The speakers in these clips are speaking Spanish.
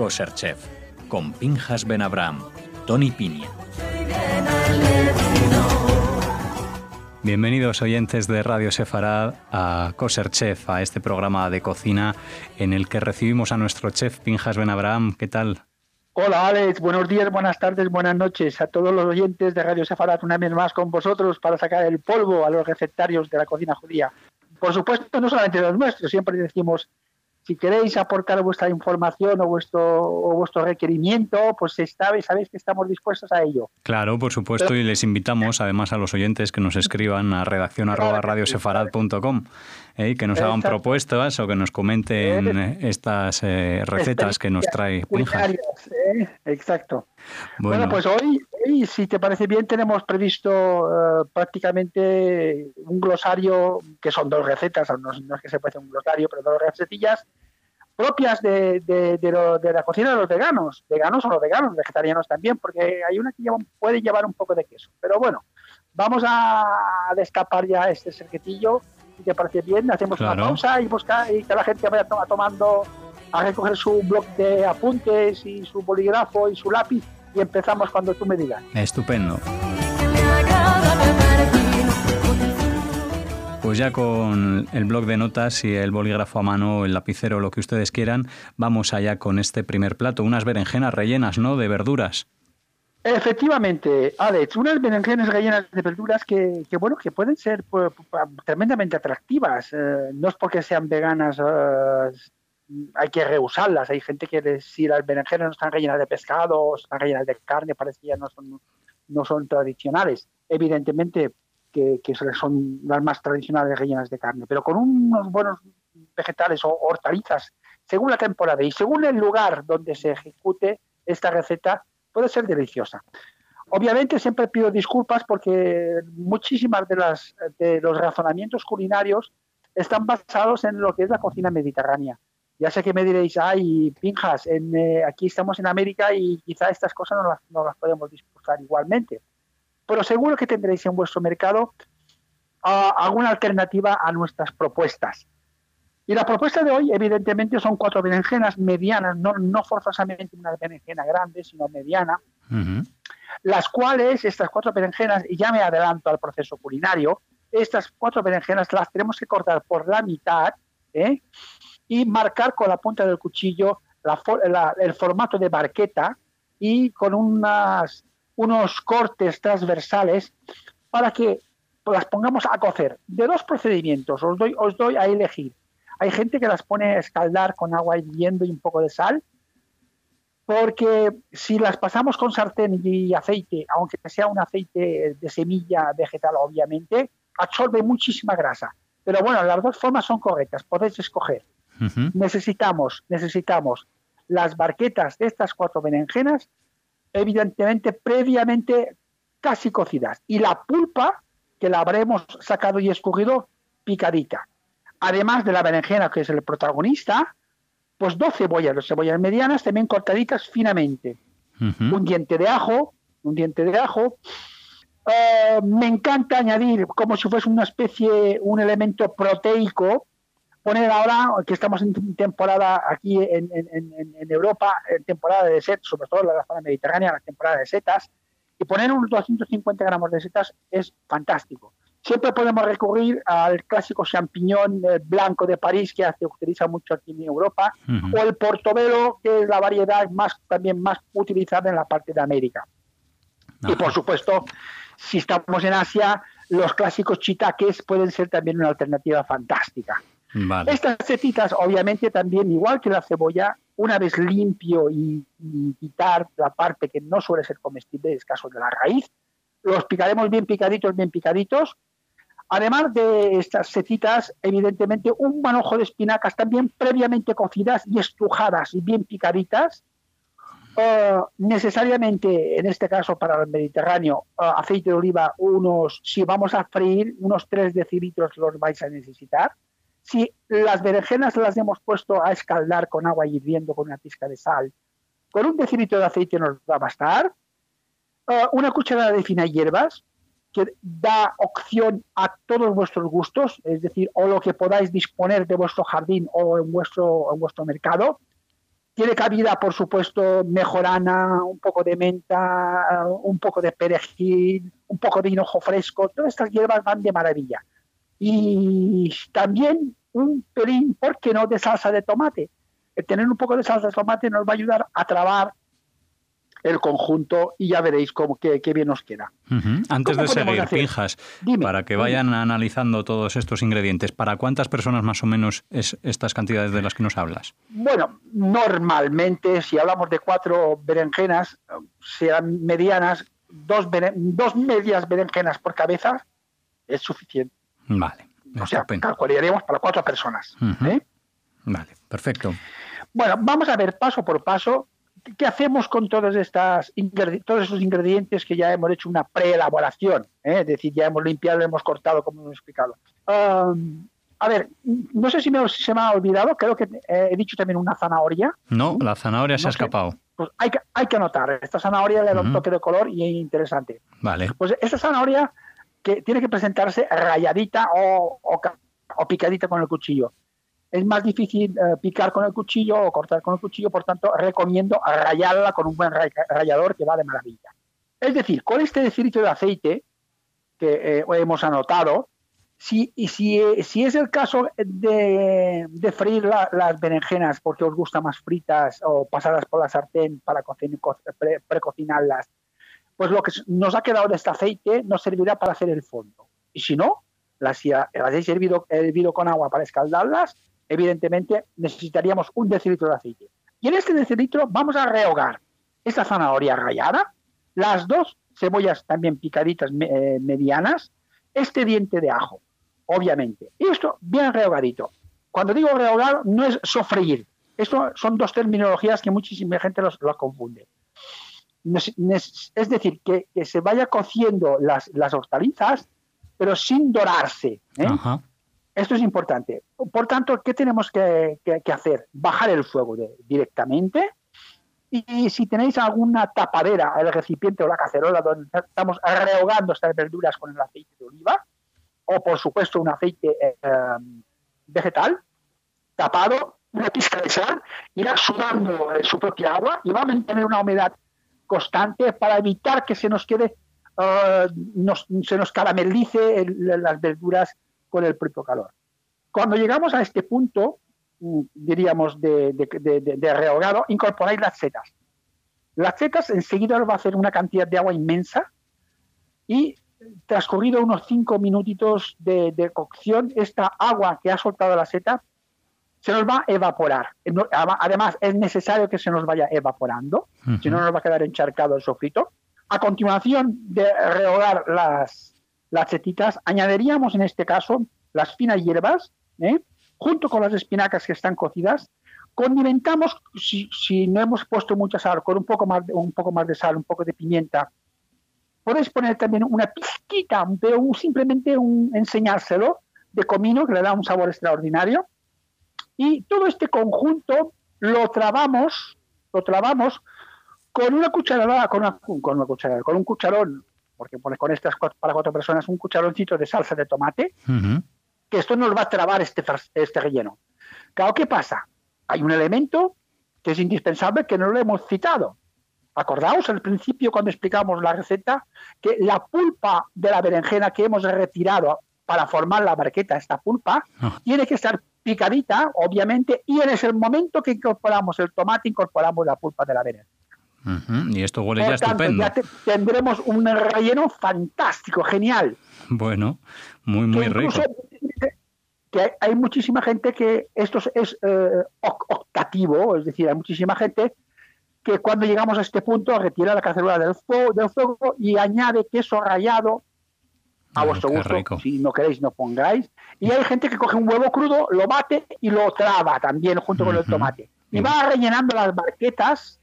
Kosher Chef, con Pinchas Ben Abraham, Tony Piña. Bienvenidos oyentes de Radio Sefarad a Kosher Chef, a este programa de cocina en el que recibimos a nuestro chef Pinchas Ben Abraham. ¿Qué tal? Hola Alex, buenos días, buenas tardes, buenas noches a todos los oyentes de Radio Sefarad, una vez más con vosotros para sacar el polvo a los recetarios de la cocina judía. Por supuesto, no solamente los nuestros, siempre decimos, si queréis aportar vuestra información o vuestro requerimiento, pues sabéis que estamos dispuestos a ello. Claro, por supuesto, y les invitamos además a los oyentes que nos escriban a redacción@radiosefarad.com, que nos hagan propuestas o que nos comenten estas recetas que nos trae Pinchas. Exacto. Bueno, pues hoy, si te parece bien, tenemos previsto prácticamente un glosario, que son 2 recetas, no es que se puede hacer un glosario, pero 2 recetillas propias de la cocina de los veganos o los veganos, vegetarianos también, porque hay una que puede llevar un poco de queso. Pero bueno, vamos a destapar ya este cerquetillo, si te parece bien, hacemos una pausa y que la gente vaya tomando, a recoger su bloc de apuntes y su bolígrafo y su lápiz, y empezamos cuando tú me digas. Estupendo. Pues ya con el bloc de notas y el bolígrafo a mano, el lapicero, lo que ustedes quieran, vamos allá con este primer plato, unas berenjenas rellenas, ¿no?, de verduras. Efectivamente, Alex, unas berenjenas rellenas de verduras que pueden ser tremendamente atractivas. No es porque sean veganas, hay que rehusarlas. Hay gente que si las berenjenas no están rellenas de pescado o están rellenas de carne, parece que ya no son tradicionales. Evidentemente que son las más tradicionales rellenas de carne, pero con unos buenos vegetales o hortalizas, según la temporada y según el lugar donde se ejecute esta receta, puede ser deliciosa. Obviamente siempre pido disculpas porque muchísimas de los razonamientos culinarios están basados en lo que es la cocina mediterránea. Ya sé que me diréis, ay, Pinchas, aquí estamos en América y quizá estas cosas no las podemos disfrutar igualmente. Pero seguro que tendréis en vuestro mercado alguna alternativa a nuestras propuestas. Y la propuesta de hoy, evidentemente, son 4 berenjenas medianas, no forzosamente una berenjena grande, sino mediana, las cuales, estas 4 berenjenas, y ya me adelanto al proceso culinario, estas 4 berenjenas las tenemos que cortar por la mitad, y marcar con la punta del cuchillo el formato de barqueta y con unos cortes transversales para que las pongamos a cocer. De 2 procedimientos os doy a elegir. Hay gente que las pone a escaldar con agua hirviendo y un poco de sal, porque si las pasamos con sartén y aceite, aunque sea un aceite de semilla vegetal, obviamente, absorbe muchísima grasa. Pero bueno, las 2 formas son correctas, podéis escoger. Necesitamos las barquetas de estas 4 berenjenas, evidentemente previamente casi cocidas, y la pulpa que la habremos sacado y escurrido picadita. Además de la berenjena, que es el protagonista, pues 2 cebollas medianas también cortaditas finamente. Un diente de ajo. Me encanta añadir, como si fuese un elemento proteico, poner ahora, que estamos en temporada aquí en Europa, en temporada de setas, sobre todo en la zona mediterránea, la temporada de setas, y poner unos 250 gramos de setas es fantástico. Siempre podemos recurrir al clásico champiñón blanco de París, que se utiliza mucho aquí en Europa, o el portobello, que es la variedad también más utilizada en la parte de América. Y por supuesto, si estamos en Asia, los clásicos shiitakes pueden ser también una alternativa fantástica. Vale. Estas setitas, obviamente, también, igual que la cebolla, una vez limpio y quitar la parte que no suele ser comestible, es caso de la raíz, los picaremos bien picaditos. Además de estas setitas, evidentemente, un manojo de espinacas también previamente cocidas y estrujadas y bien picaditas. Necesariamente, en este caso para el Mediterráneo, aceite de oliva, si vamos a freír, unos 3 decilitros los vais a necesitar. Si las berenjenas las hemos puesto a escaldar con agua hirviendo con una pizca de sal, con un decilitro de aceite nos va a bastar. Una cucharada de finas hierbas, que da opción a todos vuestros gustos, es decir, o lo que podáis disponer de vuestro jardín o en vuestro mercado. Tiene cabida, por supuesto, mejorana, un poco de menta, un poco de perejil, un poco de hinojo fresco. Todas estas hierbas van de maravilla. Y también un pelín, ¿por qué no?, de salsa de tomate. El tener un poco de salsa de tomate nos va a ayudar a trabar el conjunto y ya veréis qué bien nos queda. Antes de seguir, Pinjas, Dime, para que vayan analizando todos estos ingredientes, ¿para cuántas personas más o menos es estas cantidades de las que nos hablas? Bueno, normalmente, si hablamos de 4 berenjenas, sean medianas, dos medias berenjenas por cabeza es suficiente. Vale. O sea, calcularíamos para 4 personas. Vale, perfecto. Bueno, vamos a ver paso por paso qué hacemos con todos esos ingredientes que ya hemos hecho una preelaboración. Es decir, ya hemos limpiado, lo hemos cortado, como hemos explicado. A ver, no sé si se me ha olvidado, creo que he dicho también una zanahoria. No, la zanahoria se ha escapado. Pues hay que anotar, esta zanahoria le da un toque de color y es interesante. Vale. Pues esta zanahoria que tiene que presentarse rayadita o picadita con el cuchillo. Es más difícil picar con el cuchillo o cortar con el cuchillo, por tanto recomiendo rallarla con un buen rallador que va de maravilla. Es decir, con este decilitro de aceite que hemos anotado, si es el caso de freír las berenjenas porque os gusta más fritas o pasadas por la sartén para precocinarlas, pues lo que nos ha quedado de este aceite nos servirá para hacer el fondo. Y si no, las habéis hervido con agua para escaldarlas, evidentemente necesitaríamos un decilitro de aceite. Y en este decilitro vamos a rehogar esta zanahoria rallada, las 2 cebollas también picaditas medianas, este diente de ajo, obviamente. Y esto bien rehogadito. Cuando digo rehogar, no es sofreír. Esto son 2 terminologías que muchísima gente los confunde. Es decir, que se vaya cociendo las hortalizas, pero sin dorarse. Ajá. Esto es importante. Por tanto, ¿qué tenemos que hacer? Bajar el fuego directamente, y si tenéis alguna tapadera, el recipiente o la cacerola donde estamos rehogando estas verduras con el aceite de oliva, o por supuesto un aceite vegetal, tapado, una pizca de sal, irá sudando su propia agua y va a mantener una humedad constante para evitar que se nos quede, se nos caramelice las verduras con el propio calor. Cuando llegamos a este punto, diríamos, de rehogado, incorporáis las setas. Las setas enseguida os va a hacer una cantidad de agua inmensa y transcurrido unos 5 minutitos de cocción, esta agua que ha soltado la seta se nos va a evaporar. Además, es necesario que se nos vaya evaporando, si no nos va a quedar encharcado el sofrito. A continuación de rehogar las setitas, añadiríamos en este caso las finas hierbas, junto con las espinacas que están cocidas. Condimentamos, si no hemos puesto mucha sal, con un poco más de sal, un poco de pimienta. Podéis poner también una pizquita, simplemente enseñárselo, de comino, que le da un sabor extraordinario. Y todo este conjunto lo trabamos con una cucharada, con un cucharón, porque pones con estas para 4 personas un cucharoncito de salsa de tomate, que esto nos va a trabar este relleno. Claro, ¿qué pasa? Hay un elemento que es indispensable que no lo hemos citado. Acordaos al principio cuando explicamos la receta que la pulpa de la berenjena que hemos retirado para formar la barqueta, esta pulpa, tiene que estar picadita, obviamente, y en ese momento que incorporamos el tomate, incorporamos la pulpa de la berenjena. Y esto huele ya estupendo. Ya tendremos un relleno fantástico, genial. Bueno, muy rico. Que hay muchísima gente que esto es optativo, es decir, hay muchísima gente que cuando llegamos a este punto retira la cacerola del fuego y añade queso rallado a vuestro gusto. Rico. Si no queréis, no pongáis. Y hay gente que coge un huevo crudo, lo bate y lo traba también junto con el tomate. Y va rellenando las barquetas,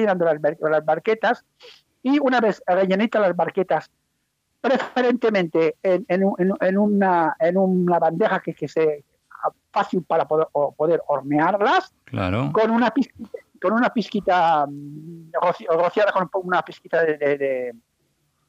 y una vez rellenitas las barquetas, preferentemente en una bandeja que sea fácil para poder hornearlas, claro, con una pizquita rociada con una pizquita de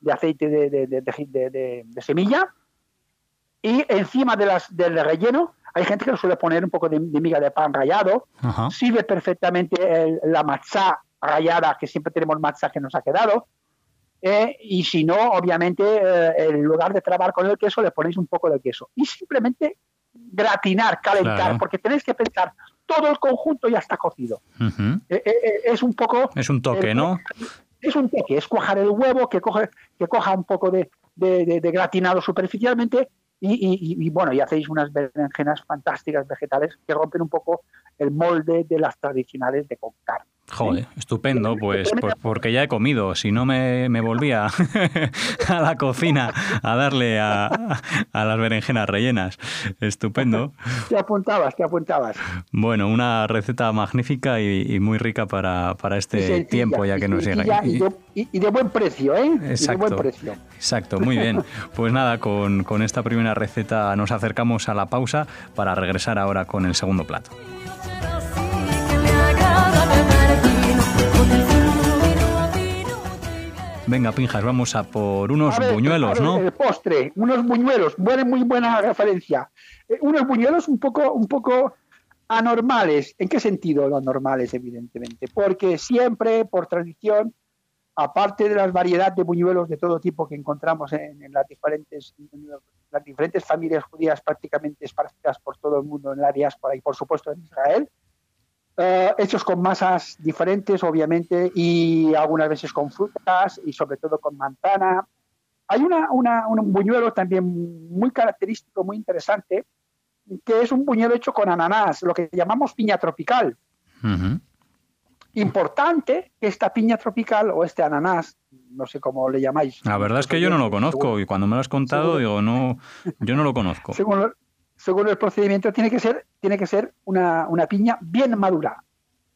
aceite de semilla, y encima del relleno Hay gente que le suele poner un poco de miga de pan rallado. Ajá. Sirve perfectamente la matzá rallada, que siempre tenemos matzá que nos ha quedado. Y si no, obviamente, en lugar de trabar con el queso, le ponéis un poco de queso. Y simplemente gratinar, calentar, Claro. porque tenéis que pensar, todo el conjunto ya está cocido. Ujú. Es un poco... Es un toque, ¿no? Es un toque, es cuajar el huevo, que coja un poco de gratinado superficialmente y bueno, y hacéis unas berenjenas fantásticas vegetales que rompen un poco el molde de las tradicionales de con carne. Joder, estupendo, pues porque ya he comido, si no me volvía a la cocina a darle a las berenjenas rellenas. Estupendo. Te apuntabas. Bueno, una receta magnífica y muy rica para este sencilla, tiempo ya que nos llega. Y de buen precio, ¿eh? Exacto, y de buen precio. Exacto, muy bien. Pues nada, con esta primera receta nos acercamos a la pausa para regresar ahora con el segundo plato. Venga, Pinjas, vamos a por unos buñuelos, ¿no? El postre, unos buñuelos, muy buena referencia. Unos buñuelos un poco anormales. ¿En qué sentido los anormales, evidentemente? Porque siempre, por tradición, aparte de las variedades de buñuelos de todo tipo que encontramos en las diferentes familias judías prácticamente esparcidas por todo el mundo en la diáspora y, por supuesto, en Israel, hechos con masas diferentes, obviamente, y algunas veces con frutas y sobre todo con manzana. Hay un buñuelo también muy característico, muy interesante, que es un buñuelo hecho con ananás, lo que llamamos piña tropical. Uh-huh. Importante que esta piña tropical o este ananás, no sé cómo le llamáis. La verdad es que yo no lo conozco y cuando me lo has contado digo, no, yo no lo conozco. Según el procedimiento tiene que ser una piña bien madura.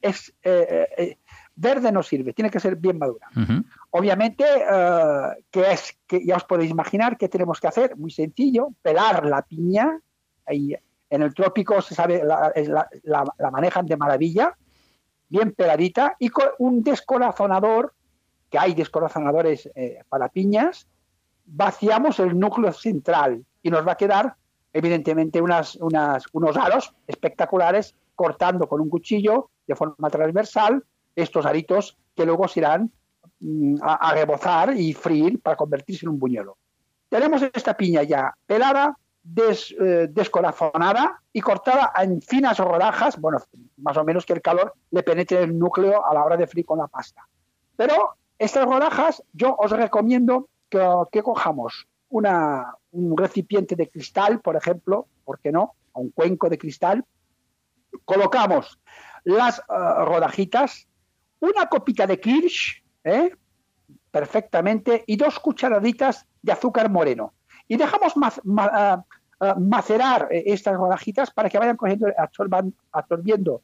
Verde no sirve, tiene que ser bien madura. Uh-huh. Obviamente, que ya os podéis imaginar qué tenemos que hacer, muy sencillo, pelar la piña. Ahí, en el trópico se sabe, la manejan de maravilla, bien peladita, y con un descorazonador, que hay descorazonadores para piñas, vaciamos el núcleo central y nos va a quedar evidentemente unos aros espectaculares, cortando con un cuchillo de forma transversal estos aritos que luego se irán a rebozar y freír para convertirse en un buñuelo. Tenemos esta piña ya pelada, descorazonada y cortada en finas rodajas, bueno, más o menos que el calor le penetre el núcleo a la hora de freír con la pasta. Pero estas rodajas yo os recomiendo que cojamos un recipiente de cristal, por ejemplo, ¿por qué no? Un cuenco de cristal, colocamos las rodajitas, una copita de kirsch, perfectamente, y 2 cucharaditas de azúcar moreno. Y dejamos macerar estas rodajitas para que vayan cogiendo, absorbiendo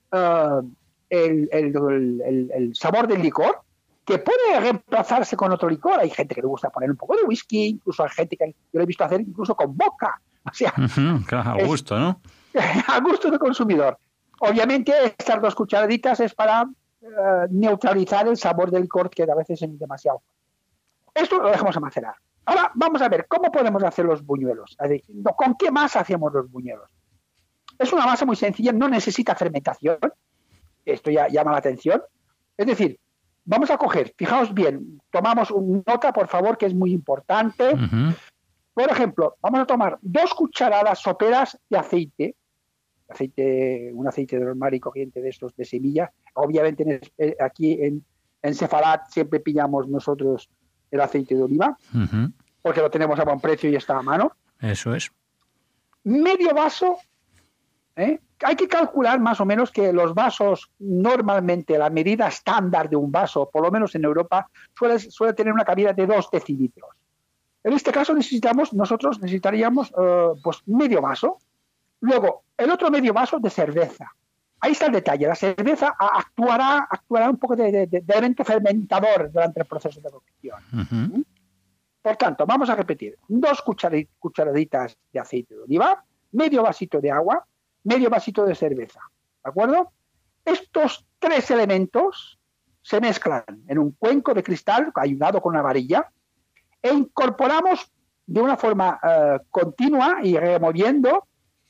el sabor del licor, que puede reemplazarse con otro licor. Hay gente que le gusta poner un poco de whisky, incluso hay gente que yo lo he visto hacer incluso con vodka. O sea, claro, a gusto, ¿no? A gusto del consumidor. Obviamente, estas 2 cucharaditas es para neutralizar el sabor del licor, que a veces es demasiado. Esto lo dejamos a macerar. Ahora vamos a ver cómo podemos hacer los buñuelos. Es decir, ¿con qué masa hacemos los buñuelos? Es una masa muy sencilla, no necesita fermentación. Esto ya llama la atención. Es decir, vamos a coger, fijaos bien, tomamos nota, por favor, que es muy importante. Uh-huh. Por ejemplo, vamos a tomar 2 cucharadas soperas de aceite, un aceite normal y corriente de estos de semilla. Obviamente aquí en Sefarat siempre pillamos nosotros el aceite de oliva, uh-huh, porque lo tenemos a buen precio y está a mano. Eso es. Medio vaso, hay que calcular más o menos que los vasos, normalmente la medida estándar de un vaso, por lo menos en Europa, suele tener una cabida de 2 decilitros. En este caso nosotros necesitaríamos pues medio vaso. Luego, el otro medio vaso de cerveza. Ahí está el detalle. La cerveza actuará un poco de elemento fermentador durante el proceso de cocción. Uh-huh. Por tanto, vamos a repetir. 2 cucharaditas de aceite de oliva, medio vasito de agua, medio vasito de cerveza. ¿De acuerdo? Estos 3 elementos se mezclan en un cuenco de cristal, ayudado con una varilla, e incorporamos de una forma continua y removiendo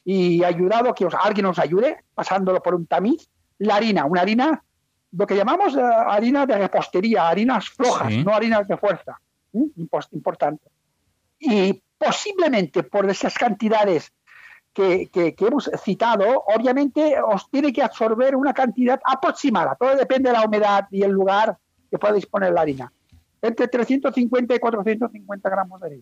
y ayudado que alguien nos ayude pasándolo por un tamiz, una harina, lo que llamamos harina de repostería, harinas flojas, sí. no harinas de fuerza. Importante. Y posiblemente por esas cantidades que hemos citado, obviamente os tiene que absorber una cantidad aproximada, todo depende de la humedad y el lugar que pueda disponer la harina, entre 350 y 450 gramos de harina.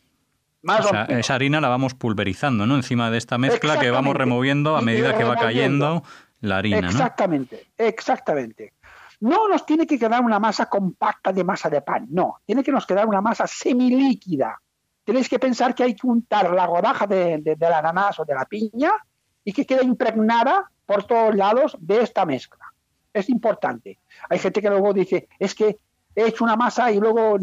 Esa harina la vamos pulverizando, ¿no? Encima de esta mezcla que vamos removiendo a medida que va cayendo la harina, ¿no? Exactamente. No nos tiene que quedar una masa compacta de masa de pan, no. Tiene que nos quedar una masa semilíquida. Tenéis que pensar que hay que untar la rodaja del ananá o de la piña y que quede impregnada por todos lados de esta mezcla. Es importante. Hay gente que luego dice, es que he hecho una masa y luego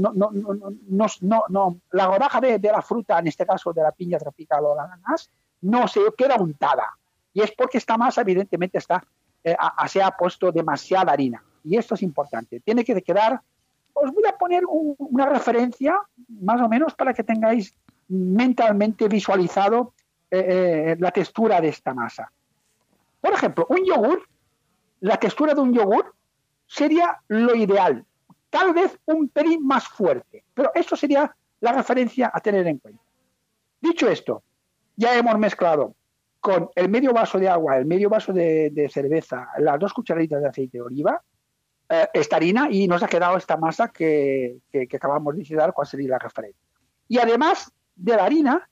no. La rodaja de la fruta, en este caso de la piña tropical o la ananá, no se queda untada. Y es porque esta masa evidentemente se ha puesto demasiada harina. Y esto es importante. Tiene que quedar... Os voy a poner una referencia, más o menos, para que tengáis mentalmente visualizado la textura de esta masa. Por ejemplo, un yogur, la textura de un yogur sería lo ideal. Tal vez un pelín más fuerte, pero eso sería la referencia a tener en cuenta. Dicho esto, ya hemos mezclado con el medio vaso de agua, el medio vaso de cerveza, las 2 cucharaditas de aceite de oliva, esta harina, y nos ha quedado esta masa que acabamos de citar cuál sería la referencia. Y además de la harina,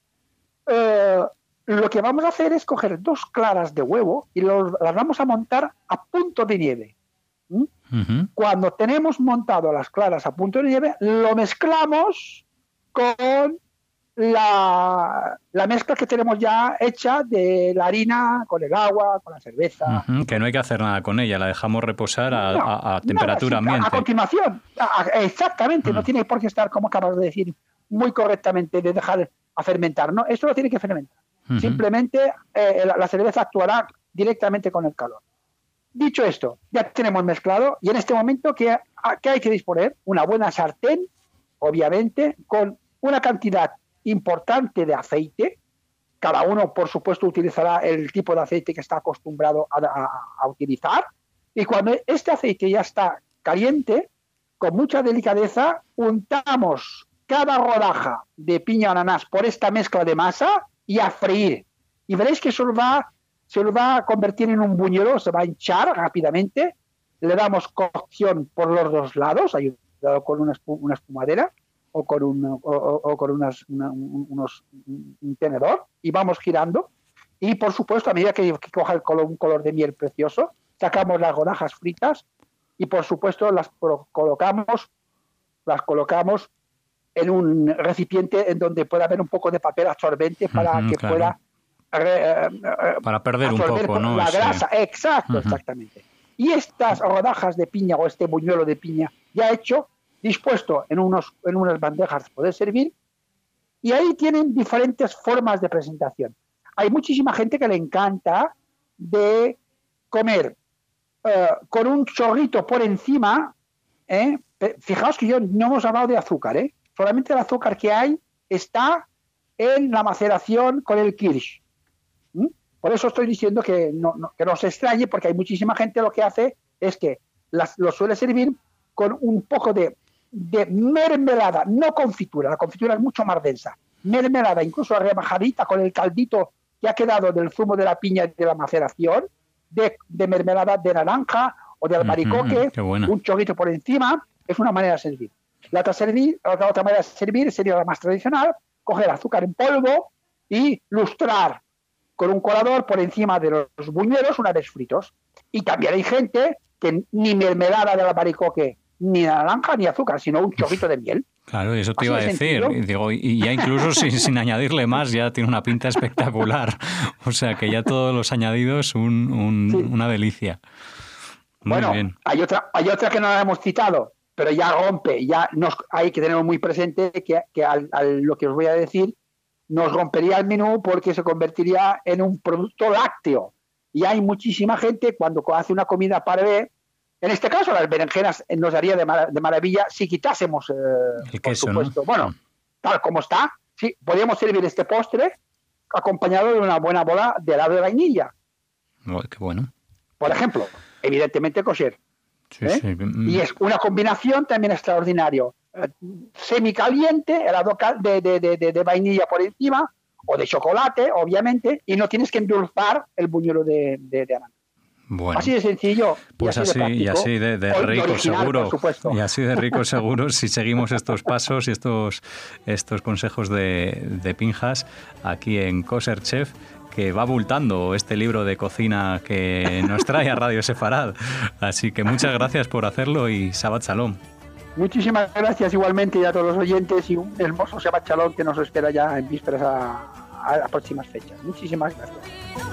lo que vamos a hacer es coger 2 claras de huevo y las vamos a montar a punto de nieve. Uh-huh. Cuando tenemos montado las claras a punto de nieve, lo mezclamos con la mezcla que tenemos ya hecha de la harina con el agua, con la cerveza. Uh-huh, que no hay que hacer nada con ella, la dejamos reposar a temperatura ambiente. A continuación, exactamente, no tiene por qué estar, como acabas de decir, muy correctamente, de dejar a fermentar, ¿no? Esto lo tiene que fermentar. Uh-huh. Simplemente la cerveza actuará directamente con el calor. Dicho esto, ya tenemos mezclado y en este momento ¿qué hay que disponer? Una buena sartén, obviamente, con una cantidad importante de aceite. Cada uno, por supuesto, utilizará el tipo de aceite que está acostumbrado a utilizar. Y cuando este aceite ya está caliente, con mucha delicadeza, untamos cada rodaja de piña ananás por esta mezcla de masa y a freír. Y veréis que se lo va a convertir en un buñuelo, se va a hinchar rápidamente. Le damos cocción por los 2 lados, ayudado con una espumadera o con un tenedor, y vamos girando. Y por supuesto, a medida que coja un color de miel precioso, sacamos las rodajas fritas y por supuesto las colocamos en un recipiente en donde pueda haber un poco de papel absorbente para que pueda para perder un poco, ¿no? La grasa, exactamente. Y estas rodajas de piña o este buñuelo de piña ya hecho, dispuesto en unas bandejas de poder servir, y ahí tienen diferentes formas de presentación. Hay muchísima gente que le encanta de comer con un chorrito por encima. Fijaos que no hemos hablado de azúcar, solamente el azúcar que hay está en la maceración con el kirsch. Por eso estoy diciendo que no se extrañe, porque hay muchísima gente lo que hace es que lo suele servir con un poco de mermelada, no confitura. La confitura es mucho más densa. Mermelada, incluso rebajadita con el caldito que ha quedado del zumo de la piña y de la maceración, de mermelada de naranja o de albaricoque, un chorrito por encima, es una manera de servir. La otra manera de servir sería la más tradicional, coger azúcar en polvo y lustrar con un colador por encima de los buñuelos una vez fritos. Y también hay gente que ni mermelada de albaricoque, ni naranja, ni azúcar, sino un chorrito de miel. Claro, eso te iba a decir. Y ya incluso sin añadirle más, ya tiene una pinta espectacular. O sea, que ya todos los añadidos una delicia. Muy bien. Hay otra que no la hemos citado, pero ya rompe, hay que tenerlo muy presente que lo que os voy a decir nos rompería el menú porque se convertiría en un producto lácteo. Y hay muchísima gente cuando hace una comida parvé, en este caso las berenjenas nos daría de maravilla si quitásemos el queso, por supuesto, ¿no? Bueno, tal como está, sí, podríamos servir este postre acompañado de una buena bola de helado de vainilla. Oh, qué bueno. Por ejemplo, evidentemente kosher. Sí, sí. Y es una combinación también extraordinaria. Semicaliente, helado de vainilla por encima, o de chocolate, obviamente, y no tienes que endulzar el buñuelo de arándano. Bueno, así de sencillo. Pues y así de rico seguro. Y así de rico seguro si seguimos estos pasos y estos consejos de Pinjas aquí en Kosher Chef, que va abultando este libro de cocina que nos trae a Radio Sefarad. Así que muchas gracias por hacerlo y Shabbat Shalom. Muchísimas gracias igualmente a todos los oyentes y un hermoso Shabbat Shalom que nos espera ya en vísperas a las próximas fechas. Muchísimas gracias.